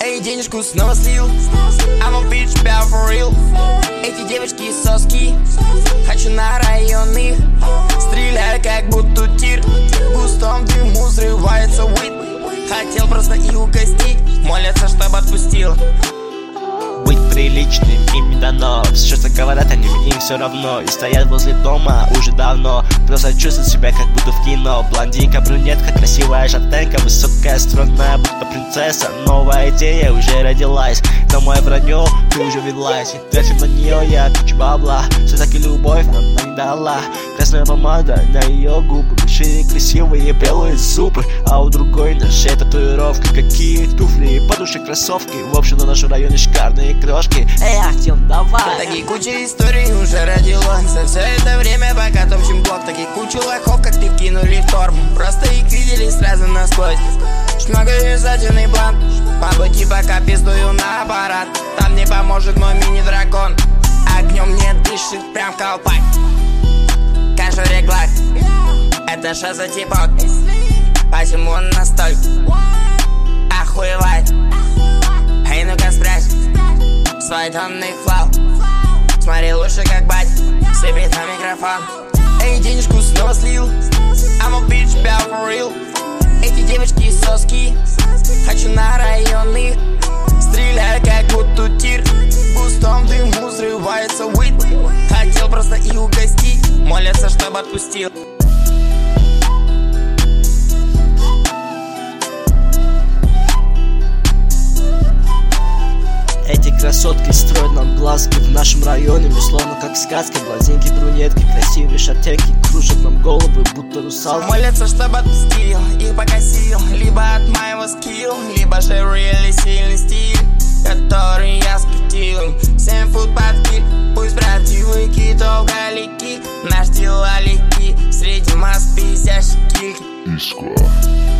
Эй, денежку снова слил, I'm a bitch, бя for real. Эти девочки соски, хочу на районы. Стреляю как будто тир, в густом дыму взрывается уит. Хотел просто и угостить, молятся, чтоб отпустил. Быть приличным им не дано. Все, что говорят они, мне все равно. И стоят возле дома уже давно. Просто чувствуют себя, как будто в кино. Блондинка, брюнетка, красивая шатенка, высокая, стройная, будто принцесса. Новая идея уже родилась, но мое вранье ты уже велась. И тратим на нее я кучу бабла. Все-таки любовь она не дала. Красная помада на ее губы, большие красивые белые зубы. А у другой на шее татуировки. Какие туфли, подушки, кроссовки. В общем, на нашем районе шикарные крошки. Эй, Артем, давай. Такие куча историй уже родилось за все это время, пока топчем блок. Такие куча лохов, как ты, вкинули в торм. Просто их видели сразу насквозь. Многообязательный план. По пути пока пиздую на аппарат. Там не поможет мой мини-дракон. Огнем не дышит, прям колпак. Кажу реглак, это что за типок? Почему он настолько охуевает? Эй, ну-ка спрячь свой тонный флау. Смотри лучше как бать, сыпет на микрофон. Эй, денежку снова слил, I'm a bitch, бя for real. Эти девочки соски, хочу на районы. Стреляю как будто тир, в густом дыму взрывается уит. Хотел просто и угостить, молятся, чтоб отпустил. Эти красотки строят нам глазки в нашем районе. Мы словно как в сказке. Блондинки, брюнетки, красивые шатенки кружат нам головы, будто русалки. Молятся, чтоб отпустил, их покосил. Либо от моего скилл, либо же really сильный стиль, который я спустил. 7 фут под киль, пусть правдивые китов галики. Наш дела легки, среди масс писящих кильки.